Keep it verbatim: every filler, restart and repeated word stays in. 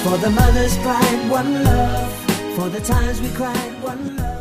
For the mother's pride, one love. For the times we cried, one love.